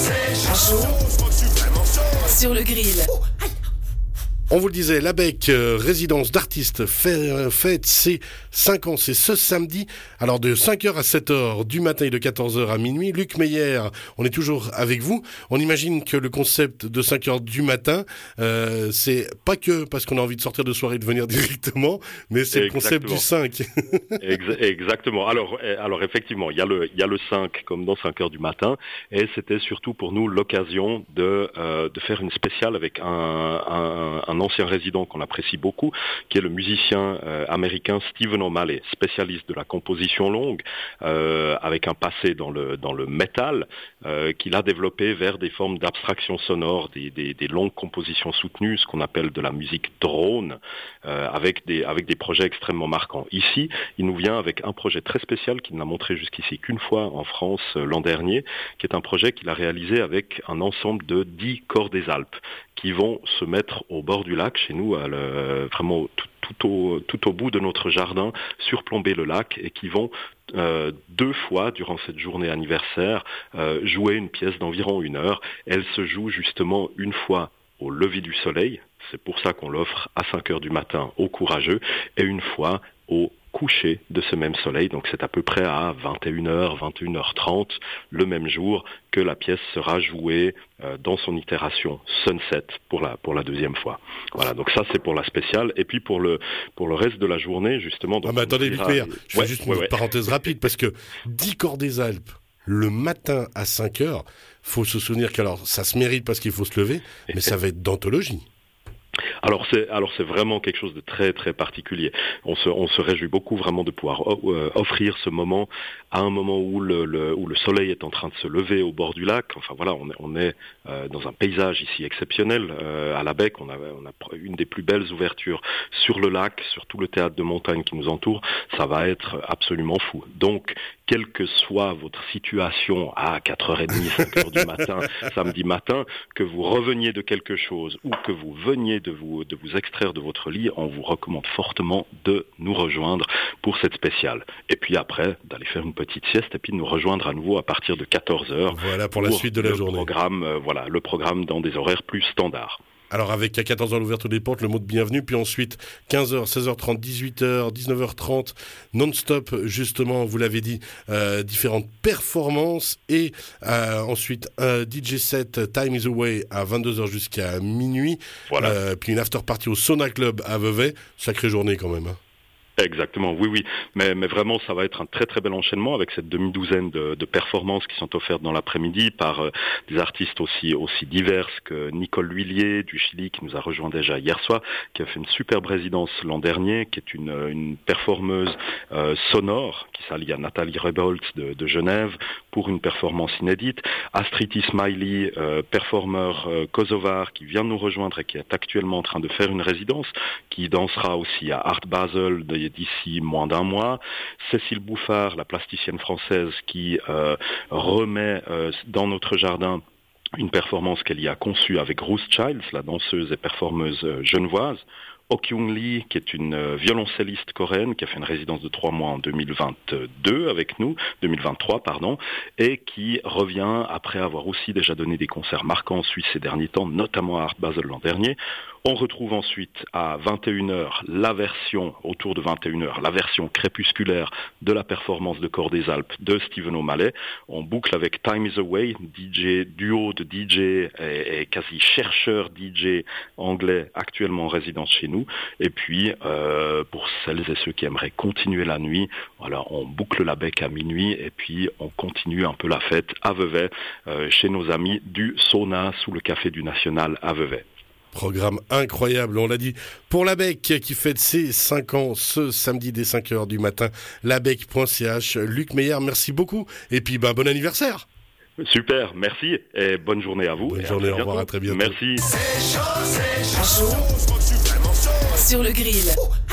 Sur le grill. On vous le disait, l'ABEC, résidence d'artistes, fête ses 5 ans, c'est ce samedi, alors de 5h à 7h du matin et de 14h à minuit. Luc Meyer, on est toujours avec vous. On imagine que le concept de 5h du matin, c'est pas que parce qu'on a envie de sortir de soirée et de venir directement, mais c'est Exactement. Le concept du 5. Exactement. Alors effectivement, il y a le 5 comme dans 5h du matin, et c'était surtout pour nous l'occasion de faire une spéciale avec un ancien résident qu'on apprécie beaucoup, qui est le musicien américain Stephen O'Malley, spécialiste de la composition longue, avec un passé dans le metal, qu'il a développé vers des formes d'abstraction sonore, des longues compositions soutenues, ce qu'on appelle de la musique drone, avec des projets extrêmement marquants. Ici, il nous vient avec un projet très spécial qu'il n'a montré jusqu'ici qu'une fois en France l'an dernier, qui est un projet qu'il a réalisé avec un ensemble de 10 corps des Alpes, qui vont se mettre au bord du lac, chez nous, vraiment tout au bout de notre jardin, surplomber le lac, et qui vont 2 fois, durant cette journée anniversaire, jouer une pièce d'environ 1 heure. Elle se joue justement une fois au lever du soleil, c'est pour ça qu'on l'offre à 5h du matin aux courageux, et une fois au coucher de ce même soleil, donc c'est à peu près à 21h, 21h30, le même jour que la pièce sera jouée dans son itération Sunset pour la deuxième fois. Voilà, donc ça c'est pour la spéciale, et puis pour le reste de la journée, justement... Ah mais attendez, Luc Meyer, je fais juste une parenthèse rapide, parce que 10 corps des Alpes, le matin à 5h, faut se souvenir que alors ça se mérite parce qu'il faut se lever, mais ça va être d'anthologie. Alors c'est vraiment quelque chose de très très particulier. On se réjouit beaucoup vraiment de pouvoir offrir ce moment à un moment où le soleil est en train de se lever au bord du lac. Enfin voilà, on est dans un paysage ici exceptionnel à l'ABEC. On a une des plus belles ouvertures sur le lac, sur tout le théâtre de montagne qui nous entoure. Ça va être absolument fou. Donc quelle que soit votre situation à 4h30, 5h du matin, samedi matin, que vous reveniez de quelque chose ou que vous veniez de vous extraire de votre lit, on vous recommande fortement de nous rejoindre pour cette spéciale. Et puis après, d'aller faire une petite sieste et puis de nous rejoindre à nouveau à partir de 14h. Voilà pour la suite de la journée. Le programme dans des horaires plus standards. Alors avec à 14h l'ouverture des portes, le mot de bienvenue, puis ensuite 15h, 16h30, 18h, 19h30, non-stop justement, vous l'avez dit, différentes performances, et ensuite un DJ set Time is Away à 22h jusqu'à minuit, voilà. Puis une after party au Sauna Club à Vevey, sacrée journée quand même. Exactement, oui. Mais vraiment, ça va être un très très bel enchaînement avec cette demi-douzaine de performances qui sont offertes dans l'après-midi par des artistes aussi diverses que Nicole L'Huillier du Chili, qui nous a rejoint déjà hier soir, qui a fait une superbe résidence l'an dernier, qui est une performeuse sonore, qui s'allie à Nathalie Rebolt de Genève pour une performance inédite. Astrid Ismaili, performeur kosovar, qui vient de nous rejoindre et qui est actuellement en train de faire une résidence, qui dansera aussi à Art Basel d'ici moins d'1 mois. Cécile Bouffard, la plasticienne française, qui remet dans notre jardin une performance qu'elle y a conçue avec Ruth Childs, la danseuse et performeuse genevoise. Oh Kyung Lee, qui est une violoncelliste coréenne, qui a fait une résidence de 3 mois en 2022 avec nous, 2023 pardon, et qui revient après avoir aussi déjà donné des concerts marquants en Suisse ces derniers temps, notamment à Art Basel l'an dernier. On retrouve ensuite à 21h autour de 21h, la version crépusculaire de la performance de Corps des Alpes de Stephen O'Malley. On boucle avec Time is Away, duo de DJ et quasi chercheur DJ anglais actuellement en résidence chez nous. Et puis, pour celles et ceux qui aimeraient continuer la nuit, voilà, on boucle l'ABEC à minuit et puis on continue un peu la fête à Vevey, chez nos amis du Sauna sous le Café du National à Vevey. Programme incroyable, on l'a dit, pour l'ABEC qui fête ses 5 ans ce samedi dès 5h du matin, labec.ch. Luc Meyer, merci beaucoup, et puis bon anniversaire. Super, merci, et bonne journée à vous. Bonne journée, au revoir, à très bientôt. Merci. Sur le grill.